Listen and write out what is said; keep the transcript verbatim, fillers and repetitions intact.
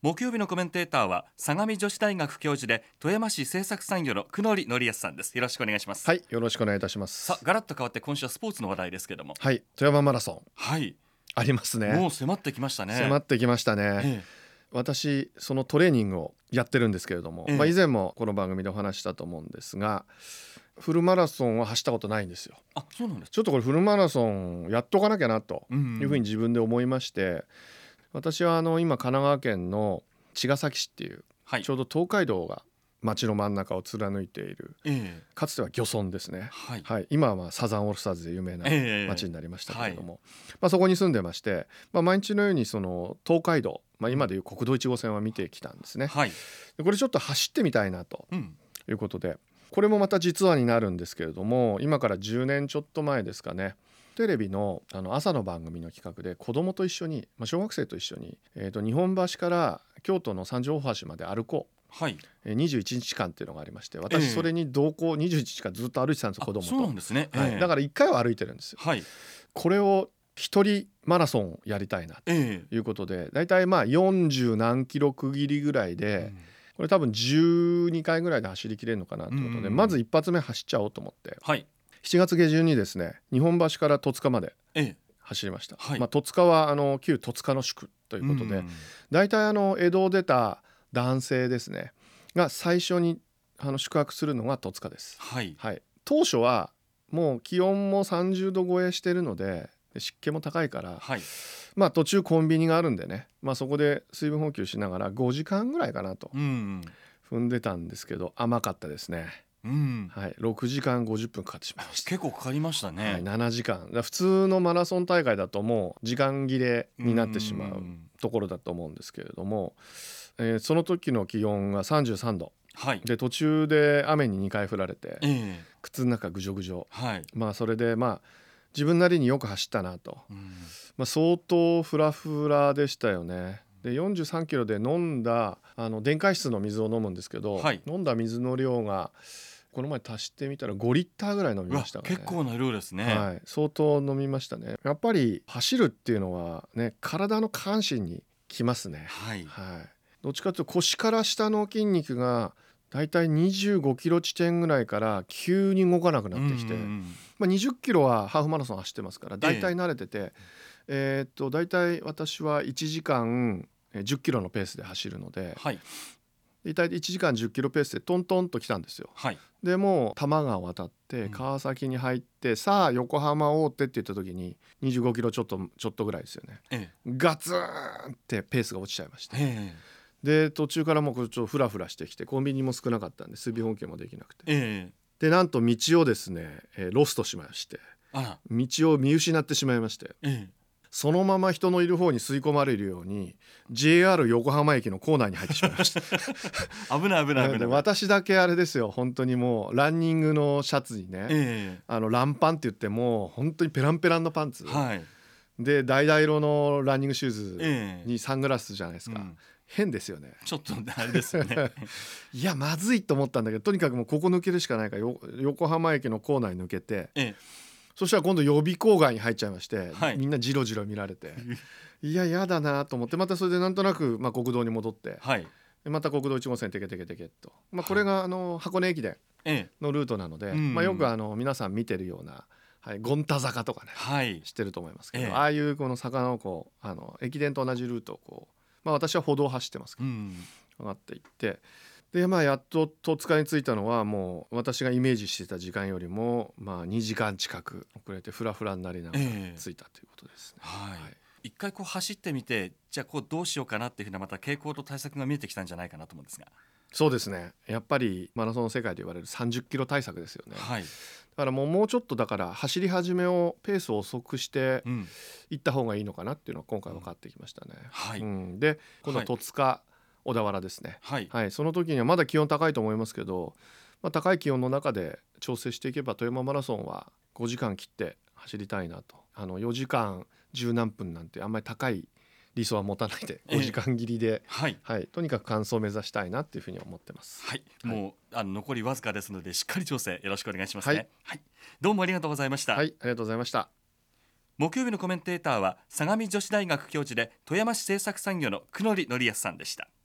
木曜日のコメンテーターは相模女子大学教授で富山市政策参与の久典則康さんです。よろしくお願いします。 はい、よろしくお願いいたします。 さあガラッと変わって今週はスポーツの話題ですけども、 はい、富山マラソン、 はい、 ありますね。 もう迫ってきましたね。 迫ってきましたね、 ええ、 私そのトレーニングをやってるんですけれども、 ええまあ、以前もこの番組でお話したと思うんですが、フルマラソンは走ったことないんですよ。 あ、そうなんです。 ちょっとこれフルマラソンやっとかなきゃなというふうに自分で思いまして、私はあの今神奈川県の茅ヶ崎市っていう、 はい、 ちょうど東海道が町の真ん中を貫いている、 ええ、 かつては漁村ですね、 はいはい、今はまあサザンオールスターズで有名なええ町になりましたけれども、 はい、 まあ、そこに住んでまして、まあ、毎日のようにその東海道、まあ、今でいう国道いち号線は見てきたんですね、 はい、 でこれちょっと走ってみたいなとうん、 いうことで、これもまた実話になるんですけれども、今からじゅうねんちょっと前ですかね、テレビ の, あの朝の番組の企画で子どもと一緒に、まあ、小学生と一緒に、えーと日本橋から京都の三条大橋まで歩こう、 はい、 えーにじゅういちにちかんっていうのがありまして、 ええ私それに同行にじゅういちにちかんずっと歩いてたんですよ、子供と。 そうなんですね、 はい、 ええ、 だからいっかいは歩いてるんですよ。 はい、 これを一人マラソンやりたいなとええ、 いうことで、だいたいまあよんじゅう何キロ区切りぐらいで、 うん、 これ多分じゅうにかいぐらいで走りきれるのかなということで、 うんまず一発目走っちゃおうと思って、 はい、 しちがつ下旬にですね、日本橋から戸塚までええ、 走りました、 はい、 まあ、戸塚はあの旧戸塚の宿ということで、 うん、 だいたいあの江戸を出た男性ですねが最初にあの宿泊するのが戸塚です、 はい、 はい、当初はもう気温もさんじゅうど超えしてるので、湿気も高いから、 はい、 まあ途中コンビニがあるんでね、まあ、そこで水分補給しながらごじかんぐらいかなとうん、 踏んでたんですけど、甘かったですね、 うん、 はい、ろくじかんごじゅっぷんかかってしまいました。 結構かかりましたね、 はい、ななじかんだから普通のマラソン大会だともう時間切れになってしまうところだと思うんですけれども、えーその時の気温がさんじゅうさんどはい、 で、途中で雨ににかい降られてええ、 靴の中ぐじょぐじょ、 はい、 まあそれでまあ自分なりによく走ったなと、 うん、 まあ、相当フラフラでしたよね。でよんじゅうさんキロで飲んだあの電解質の水を飲むんですけど、 はい、 飲んだ水の量がこの前足してみたらごリッターぐらい飲みうわましたからね。 結構な量ですね、 はい、相当飲みましたね。やっぱり走るっていうのはね、体の下半身にきますね。 はい、 はい、どっちかというと腰から下の筋肉がだいたいにじゅうごキロ地点ぐらいから急に動かなくなってきて、 うんうんまあ、にじゅっキロはハーフマラソン走ってますからだいたい慣れてて、えーっとだいたい私はいちじかんじゅっキロのペースで走るので、 はい、 大体いちじかんじゅっキロペースでトントンと来たんですよ。 はい、 でもう多摩川を渡ってうん川崎に入って、さあ横浜大手って言った時ににじゅうごキロちょっとちょっとぐらいですよね。 えガツンってペースが落ちちゃいまして、 え、えで途中からもうちょっとフラフラしてきて、コンビニも少なかったんで水分補給もできなくて、 え、ええ、 でなんと道をですね、えーロストしまして、 あら、 道を見失ってしまいまして、 ええ、 そのまま人のいる方に吸い込まれるように ジェイアール 横浜駅の構内に入ってしまいました危ない危ない危ない、 で私だけあれですよ、本当にもうランニングのシャツにね、 えあのランパンって言っても本当にペランペランのパンツ、 え、はい、 で橙色のランニングシューズええ、 にサングラスじゃないですか、 うん変ですよね。 ちょっとあれですよねいやまずいと思ったんだけど、とにかくもうここ抜けるしかないからよ横浜駅の構内抜けて、 ええ、 そしたら今度予備校外に入っちゃいまして、 はいみんなジロジロ見られていややだなと思って、またそれでなんとなく、まあ、国道に戻ってはい、 でまた国道いち号線テケテケテケっと、まあ、これがあの箱根駅伝ええ、 のルートなので、 うんまあ、よくあの皆さん見てるような、はい、権太坂とかねはい、 知ってると思いますけど、 ええああいうこの坂のこうあの駅伝と同じルートをこう、まあ、私は歩道を走ってますけどうん、 上がっていって、で、まあ、やっと戸塚に着いたのはもう私がイメージしてた時間よりも、まあ、にじかん近く遅れてフラフラになりながらええ着いたということですね。 はい、 はい一回こう走ってみて、じゃあこうどうしようかなっていうふうなまた傾向と対策が見えてきたんじゃないかなと思うんですが、 そうですね、やっぱりマラソンの世界で言われるさんじゅっキロ対策ですよね。 はい、 だからもうもうちょっとだから走り始めをペースを遅くしてうん、 いった方がいいのかなっていうのは今回分かってきましたね。 はい、 うん、で今度は戸塚、小田原ですね、 はい、 はい、その時にはまだ気温高いと思いますけど、まあ、高い気温の中で調整していけば富山マラソンはごじかん切って走りたいなと。あのよじかんじゅう何分なんてあんまり高い理想は持たないでええごじかん切りで、 はい、 はい、とにかく完走を目指したいなっていうふうに思ってます。 はい、もうあの残りわずかですのでしっかり調整よろしくお願いしますね。 はい、 はい、どうもありがとうございました。 はい、ありがとうございました。 木曜日のコメンテーターは相模女子大学教授で富山市政策産業の久典則康さんでした。